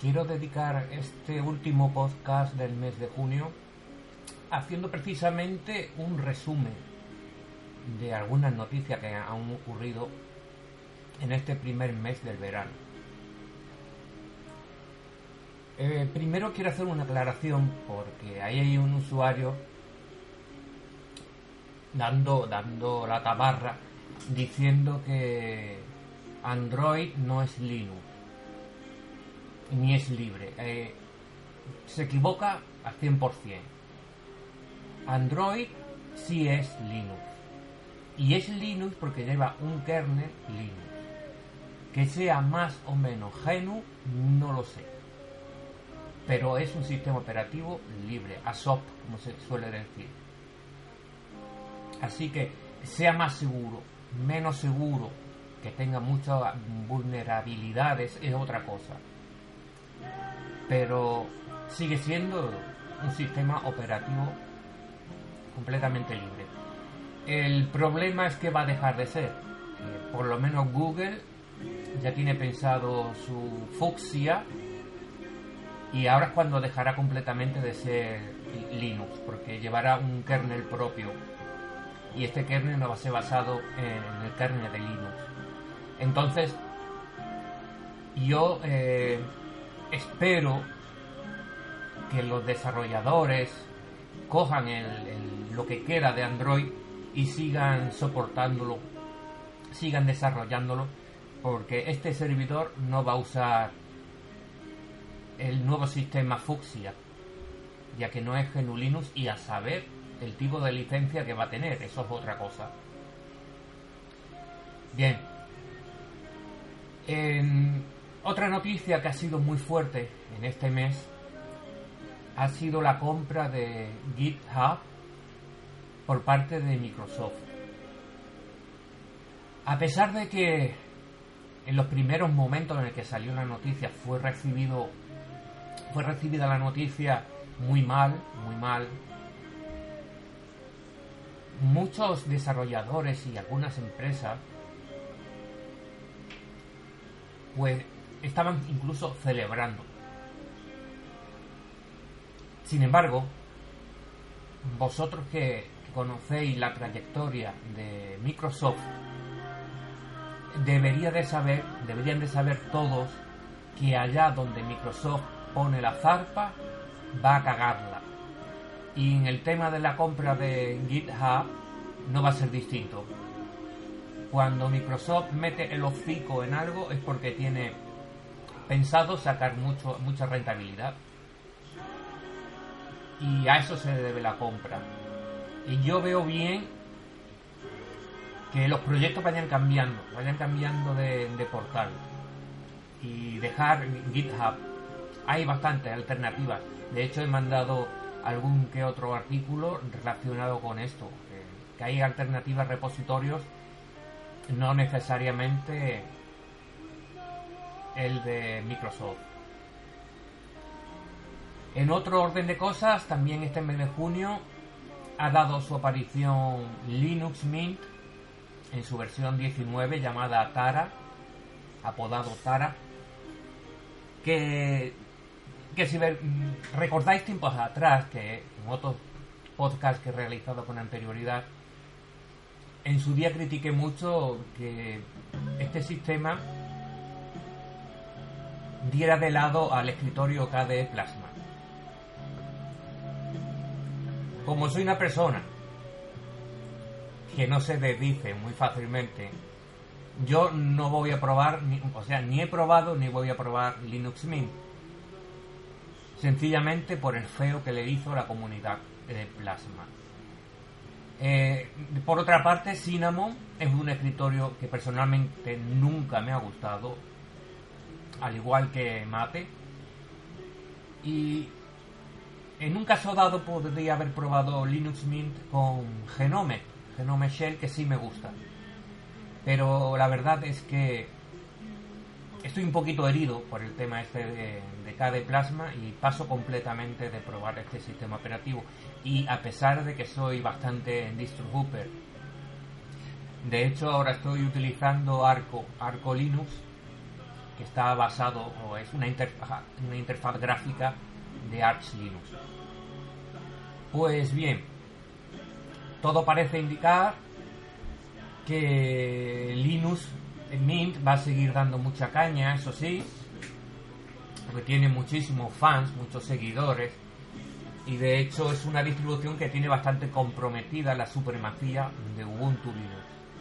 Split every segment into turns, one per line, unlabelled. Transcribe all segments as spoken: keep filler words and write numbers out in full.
quiero dedicar este último podcast del mes de junio haciendo precisamente un resumen de algunas noticias que han ocurrido en este primer mes del verano. Eh, primero quiero hacer una aclaración porque ahí hay un usuario dando, dando la tabarra diciendo que Android no es Linux ni es libre. Eh, se equivoca al cien por ciento. Android sí es Linux. Y es Linux porque lleva un kernel Linux. Que sea más o menos G N U, no lo sé. Pero es un sistema operativo libre, A S O P, como se suele decir. Así que sea más seguro, menos seguro, que tenga muchas vulnerabilidades, es otra cosa. Pero sigue siendo un sistema operativo completamente libre. El problema es que va a dejar de ser. Eh, por lo menos Google ya tiene pensado su Fuchsia y ahora es cuando dejará completamente de ser Linux, porque llevará un kernel propio y este kernel no va a ser basado en el kernel de Linux. Entonces yo eh, espero que los desarrolladores cojan el, el, lo que queda de Android y sigan soportándolo, sigan desarrollándolo, porque este servidor no va a usar el nuevo sistema Fuchsia, ya que no es G N U Linux, y a saber el tipo de licencia que va a tener, eso es otra cosa. Bien, en otra noticia que ha sido muy fuerte en este mes ha sido la compra de GitHub por parte de Microsoft. A pesar de que en los primeros momentos en el que salió la noticia fue recibido fue recibida la noticia muy mal, muy mal, muchos desarrolladores y algunas empresas pues estaban incluso celebrando. Sin embargo, vosotros que, que conocéis la trayectoria de Microsoft, debería de saber, deberían de saber todos que allá donde Microsoft pone la zarpa, va a cagarla. Y en el tema de la compra de GitHub no va a ser distinto. Cuando Microsoft mete el hocico en algo es porque tiene pensado sacar mucho, mucha rentabilidad. Y a eso se debe la compra. Y yo veo bien que los proyectos vayan cambiando, vayan cambiando de, de portal y dejar GitHub. Hay bastantes alternativas. De hecho, he mandado algún que otro artículo relacionado con esto, que, que hay alternativas, repositorios, no necesariamente el de Microsoft. En otro orden de cosas, también este mes de junio ha dado su aparición Linux Mint en su versión diecinueve llamada Tara, apodado Tara, que, que si ver, recordáis tiempos atrás, que en otros podcasts que he realizado con anterioridad, en su día critiqué mucho que este sistema diera de lado al escritorio K D E Plasma. Como soy una persona que no se desdice muy fácilmente, yo no voy a probar, ni, o sea, ni he probado ni voy a probar Linux Mint. Sencillamente por el feo que le hizo la comunidad de Plasma. Eh, por otra parte, Cinnamon es un escritorio que personalmente nunca me ha gustado, al igual que Mate. Y en un caso dado podría haber probado Linux Mint con Genome, Genome Shell, que sí me gusta. Pero la verdad es que estoy un poquito herido por el tema este de, de K D E Plasma y paso completamente de probar este sistema operativo. Y a pesar de que soy bastante DistroHooper, de hecho ahora estoy utilizando Arco, Arco Linux, que está basado, o es una interfaz, una interfaz gráfica de Arch Linux. Pues bien, todo parece indicar que Linux Mint va a seguir dando mucha caña, eso sí, porque tiene muchísimos fans, muchos seguidores, y de hecho es una distribución que tiene bastante comprometida la supremacía de Ubuntu Linux.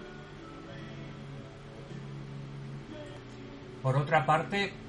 Por otra parte, eh,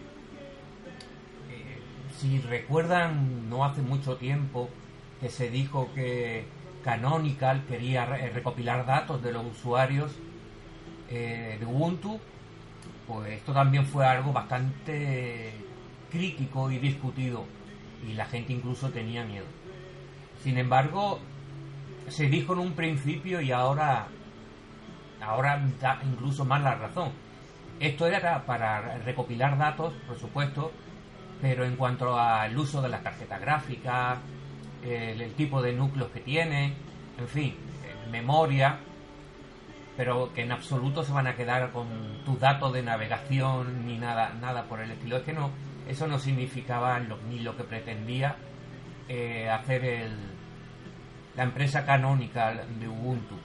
si recuerdan, no hace mucho tiempo que se dijo que Canonical quería re- recopilar datos de los usuarios eh, de Ubuntu, pues esto también fue algo bastante crítico y discutido, y la gente incluso tenía miedo. Sin embargo, se dijo en un principio y ahora, ahora da incluso más la razón. Esto era para recopilar datos, por supuesto, pero en cuanto al uso de las tarjetas gráficas, el, el tipo de núcleos que tiene, en fin, memoria, pero que en absoluto se van a quedar con tus datos de navegación ni nada, nada por el estilo. Es que no, eso no significaba lo, ni lo que pretendía eh, hacer el, la empresa Canonical de Ubuntu.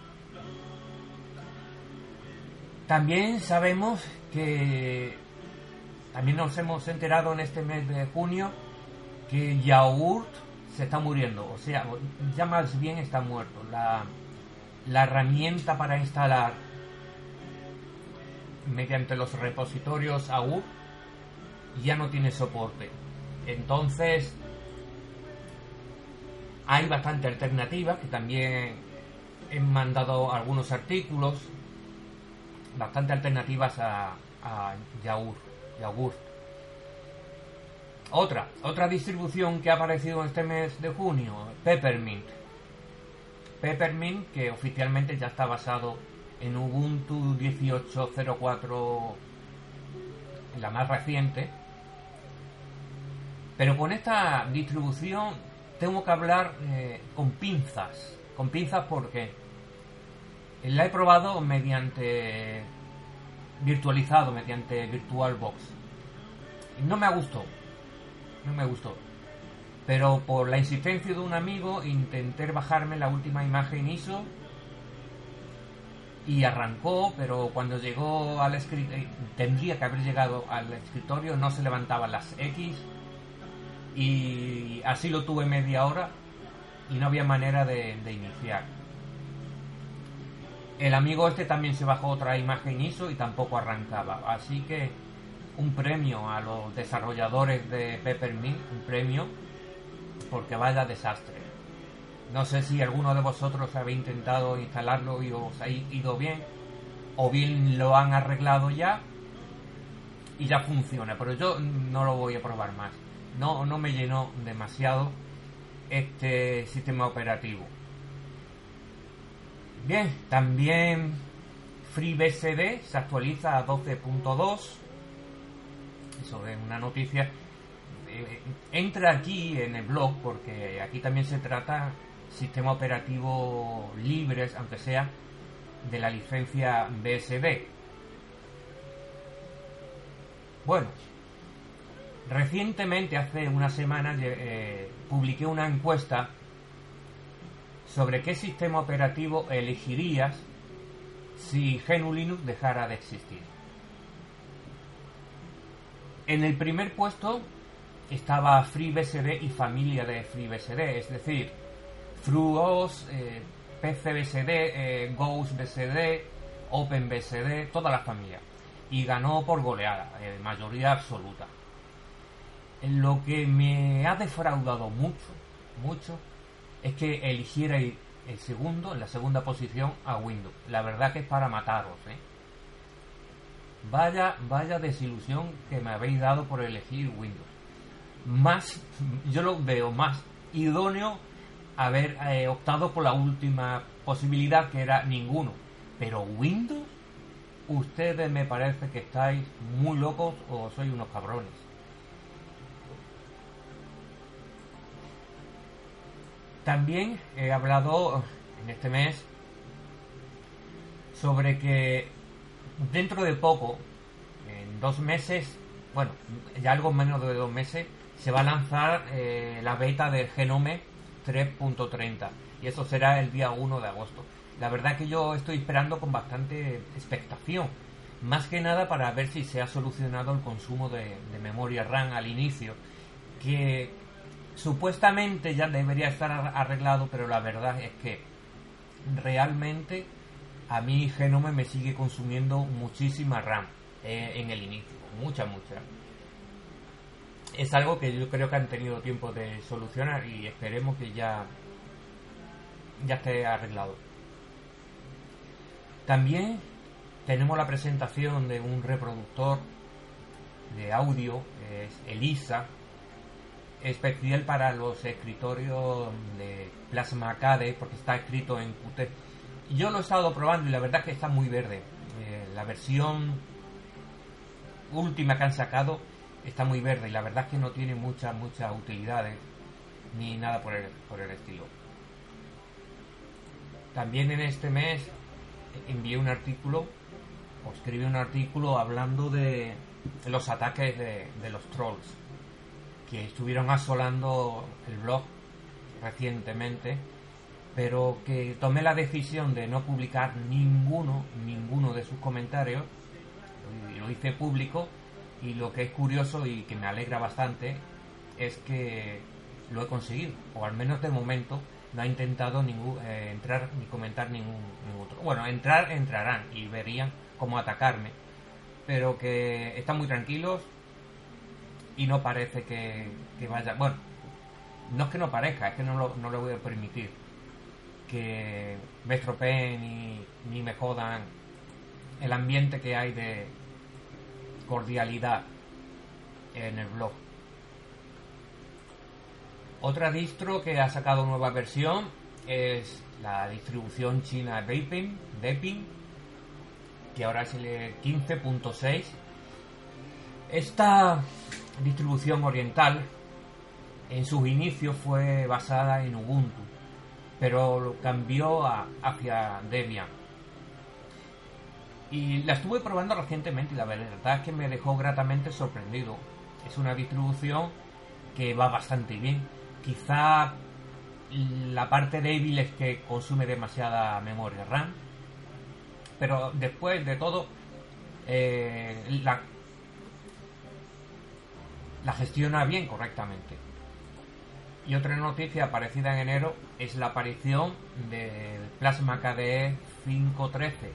También sabemos que también nos hemos enterado en este mes de junio que Yaourt se está muriendo, o sea, ya más bien está muerto. La, la herramienta para instalar mediante los repositorios A U R ya no tiene soporte. Entonces hay bastante alternativas, que también he mandado algunos artículos, bastante alternativas a, a Yaourt, Yaourt. Otra, otra distribución que ha aparecido en este mes de junio, Peppermint. Peppermint, que oficialmente ya está basado en Ubuntu dieciocho punto cero cuatro, la más reciente. Pero con esta distribución tengo que hablar eh, con pinzas. Con pinzas porque la he probado mediante virtualizado, mediante VirtualBox. No me gustó. No me gustó. Pero por la insistencia de un amigo intenté bajarme la última imagen I S O y arrancó, pero cuando llegó al escritorio, tendría que haber llegado al escritorio, no se levantaban las X, y así lo tuve media hora y no había manera de, de iniciar. El amigo este también se bajó otra imagen I S O y tampoco arrancaba, así que un premio a los desarrolladores de Peppermint, un premio, porque vaya desastre. No sé si alguno de vosotros habéis intentado instalarlo y os ha ido bien, o bien lo han arreglado ya y ya funciona, pero yo no lo voy a probar más. No, no me llenó demasiado este sistema operativo. Bien, también FreeBSD se actualiza a doce punto dos. Eso es una noticia. Eh, entra aquí en el blog porque aquí también se trata sistema operativo libres, aunque sea de la licencia B S D. Bueno, recientemente, hace unas semanas, eh, publiqué una encuesta sobre qué sistema operativo elegirías si G N U Linux dejara de existir. En el primer puesto estaba FreeBSD y familia de FreeBSD, es decir, FreeOS, eh, PCBSD, eh, GhostBSD, OpenBSD, toda la familia. Y ganó por goleada, eh, mayoría absoluta. En lo que me ha defraudado mucho, mucho, es que eligiera el segundo, en la segunda posición, a Windows. La verdad que es para mataros, ¿eh? Vaya, vaya desilusión que me habéis dado por elegir Windows. Más, yo lo veo más idóneo haber eh, optado por la última posibilidad, que era ninguno. Pero Windows, ustedes me parece que estáis muy locos o sois unos cabrones. También he hablado en este mes sobre que dentro de poco, en dos meses, bueno, ya algo menos de dos meses, se va a lanzar eh, la beta del Genome tres punto treinta y eso será el día uno de agosto. La verdad que yo estoy esperando con bastante expectación, más que nada para ver si se ha solucionado el consumo de, de memoria RAM al inicio, que supuestamente ya debería estar arreglado, pero la verdad es que realmente a mí Genome me sigue consumiendo muchísima RAM eh, en el inicio, mucha, mucha. Es algo que yo creo que han tenido tiempo de solucionar y esperemos que ya, ya esté arreglado. También tenemos la presentación de un reproductor de audio, es ELISA, especial para los escritorios de Plasma Arcade, porque está escrito en Qt. Yo lo he estado probando y la verdad es que está muy verde. Eh, la versión última que han sacado está muy verde y la verdad es que no tiene muchas muchas utilidades ni nada por el, por el estilo. También en este mes envié un artículo o escribí un artículo hablando de los ataques de, de los trolls que estuvieron asolando el blog recientemente, pero que tomé la decisión de no publicar ninguno ninguno de sus comentarios y lo hice público. Y lo que es curioso y que me alegra bastante es que lo he conseguido, o al menos de momento no ha intentado ningún, eh, entrar ni comentar ningún, ningún otro. Bueno, entrar entrarán y verían cómo atacarme, pero que están muy tranquilos y no parece que, que vaya... Bueno, no es que no parezca, es que no lo, no lo voy a permitir que me estropeen ni, ni me jodan el ambiente que hay de cordialidad en el blog. Otra distro que ha sacado nueva versión es la distribución china Vaping, Vaping que ahora es el quince punto seis. Esta distribución oriental en sus inicios fue basada en Ubuntu, pero cambió a, hacia Debian. Y la estuve probando recientemente y la verdad es que me dejó gratamente sorprendido. Es una distribución que va bastante bien. Quizá la parte débil es que consume demasiada memoria RAM, pero después de todo eh, la, la gestiona bien, correctamente. Y otra noticia aparecida en enero es la aparición del Plasma K D E cinco punto trece.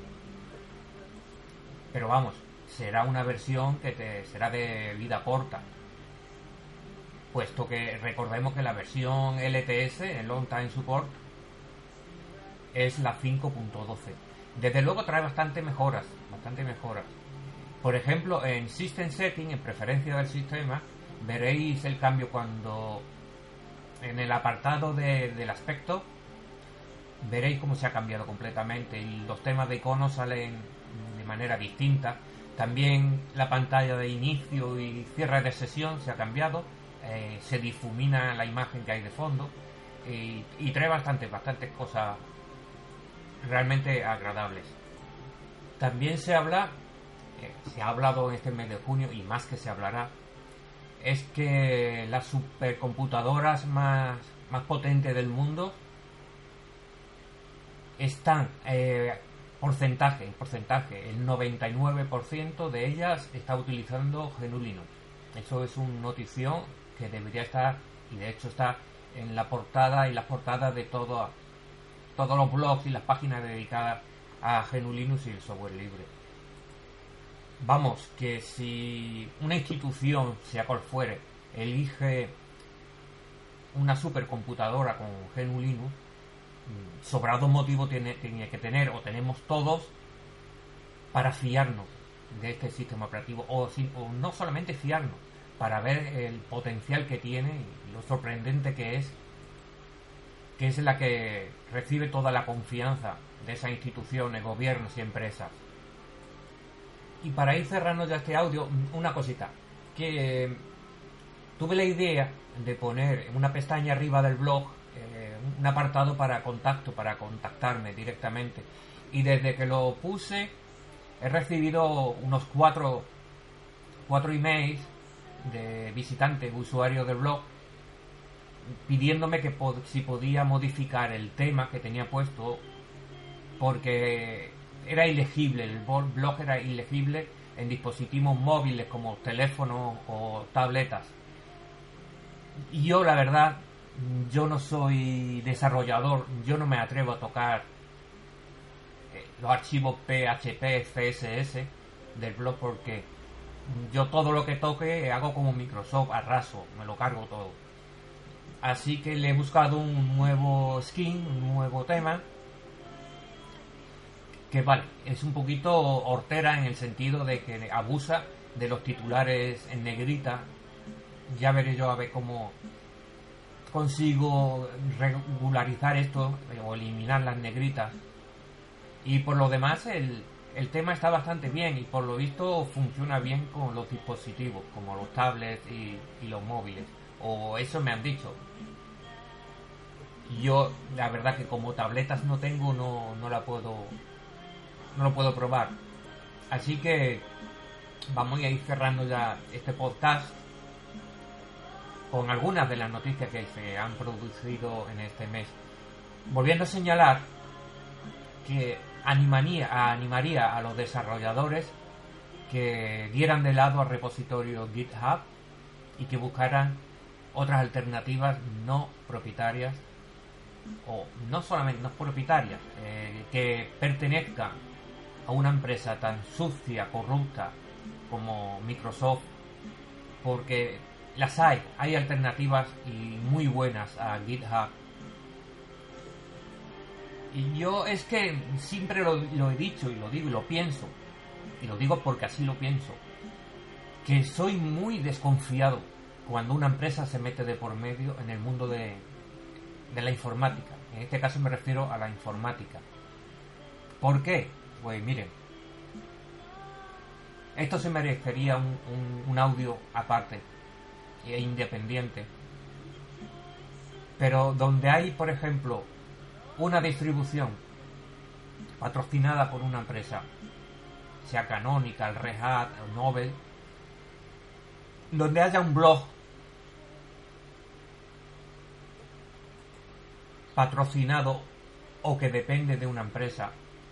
Pero vamos, será una versión que te será de vida corta, puesto que recordemos que la versión L T S, el Long Time Support, es la cinco punto doce. Desde luego trae bastante mejoras, bastante mejoras. Por ejemplo, en System Setting, en preferencia del sistema, veréis el cambio cuando en el apartado de, del aspecto, veréis cómo se ha cambiado completamente y los temas de iconos salen de manera distinta. También la pantalla de inicio y cierre de sesión se ha cambiado, eh, se difumina la imagen que hay de fondo y, y trae bastantes, bastantes cosas realmente agradables. También se habla, eh, se ha hablado en este mes de junio y más que se hablará, es que las supercomputadoras más, más potentes del mundo están eh, porcentaje, porcentaje, el noventa y nueve por ciento de ellas está utilizando G N U Linux. Eso es una notición que debería estar, y de hecho está en la portada y las portadas de todo, todos los blogs y las páginas dedicadas a G N U Linux y el software libre. Vamos, que si una institución, sea cual fuere, elige una supercomputadora con G N U Linux, sobrado motivo tiene, tiene que tener, o tenemos todos, para fiarnos de este sistema operativo, o, o no solamente fiarnos, para ver el potencial que tiene y lo sorprendente que es, que es la que recibe toda la confianza de esas instituciones, gobiernos y empresas. Y para ir cerrando ya este audio, una cosita, que eh, tuve la idea de poner en una pestaña arriba del blog eh, un apartado para contacto, para contactarme directamente, y desde que lo puse he recibido unos cuatro cuatro emails de visitantes, usuarios del blog, pidiéndome que pod- si podía modificar el tema que tenía puesto, porque era ilegible, el blog era ilegible en dispositivos móviles como teléfonos o tabletas. Y yo, la verdad, yo no soy desarrollador, yo no me atrevo a tocar eh, los archivos P H P, C S S del blog, porque yo todo lo que toque hago como Microsoft, arraso, me lo cargo todo. Así que le he buscado un nuevo skin, un nuevo tema, que vale, es un poquito hortera en el sentido de que abusa de los titulares en negrita. Ya veré yo a ver cómo consigo regularizar esto o eliminar las negritas. Y por lo demás el, el tema está bastante bien y por lo visto funciona bien con los dispositivos, como los tablets y, y los móviles. O eso me han dicho. Yo la verdad que como tabletas no tengo, no, no la puedo no lo puedo probar. Así que vamos a ir cerrando ya este podcast con algunas de las noticias que se han producido en este mes, volviendo a señalar que animaría, animaría a los desarrolladores que dieran de lado al repositorio GitHub y que buscaran otras alternativas no propietarias, o no solamente no propietarias, eh, que pertenezcan a una empresa tan sucia, corrupta como Microsoft, porque las hay, hay alternativas y muy buenas a GitHub. Y yo es que siempre lo, lo he dicho y lo digo y lo pienso, y lo digo porque así lo pienso, que soy muy desconfiado cuando una empresa se mete de por medio en el mundo de, de la informática. En este caso me refiero a la informática. ¿Por qué? Pues miren, esto se merecería un, un, un audio aparte e independiente, pero donde hay, por ejemplo, una distribución patrocinada por una empresa, sea Canonical, Red Hat o Novell, donde haya un blog patrocinado o que depende de una empresa,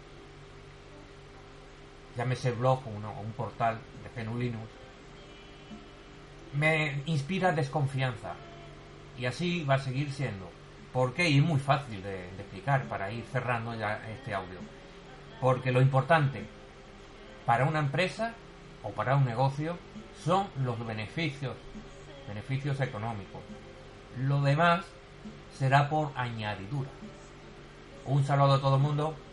llámese blog o un, un portal de G N U Linux, me inspira desconfianza. Y así va a seguir siendo. ¿Por qué? Y es muy fácil de, de explicar para ir cerrando ya este audio. Porque lo importante para una empresa o para un negocio son los beneficios, beneficios económicos. Lo demás será por añadidura. Un saludo a todo el mundo.